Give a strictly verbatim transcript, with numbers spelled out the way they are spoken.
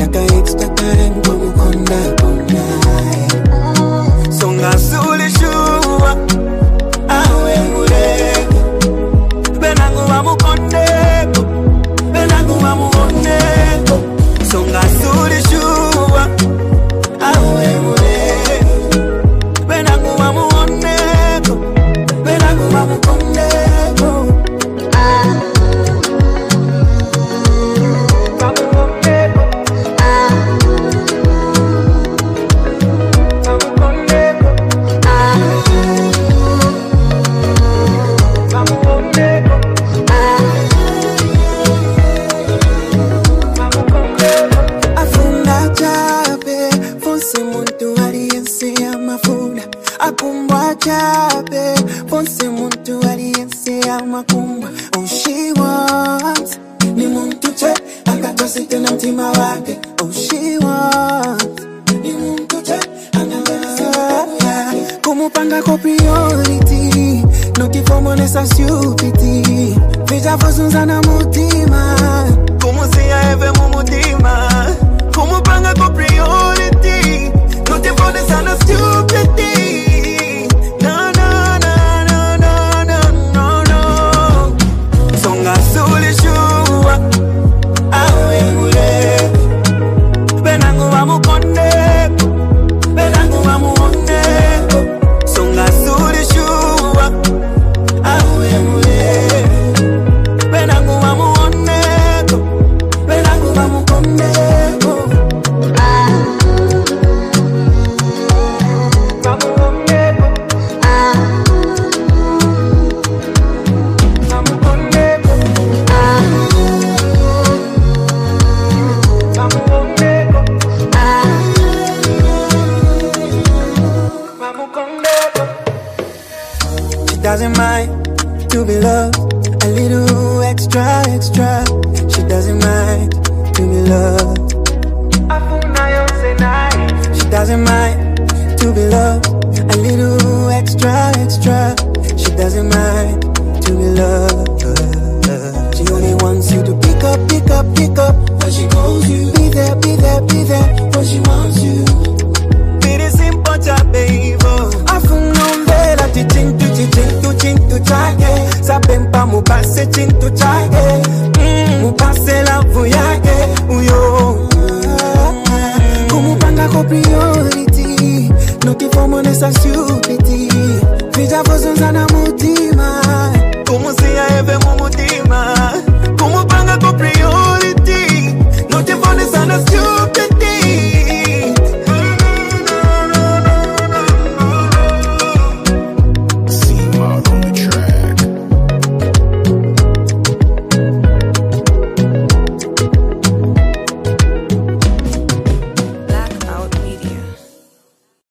Taka extra time kumukonda kunai. Songa suli shua awe muleko. Benangu wa mukondeko. Benangu wa muoneko. Songa suli shua awe muleko. Benangu wa muoneko. Benangu wa mukondeko. Akumbwa chape, ponse muntu aliyense amakumbwa. All she wants ni muntu che, akatose tena mtima wake. All she wants ni muntu che, anaweza kumupanga kwa priority. Notifomo nesa stupidity. Veja fosunza na mutima, kumusia eve mumutima. Kumupanga kwa priority. Notifomo nesa na stupidity. Doesn't mind to be loved a little extra, extra. She doesn't mind to be loved. She doesn't mind to be loved a little extra, extra. She doesn't mind to be loved.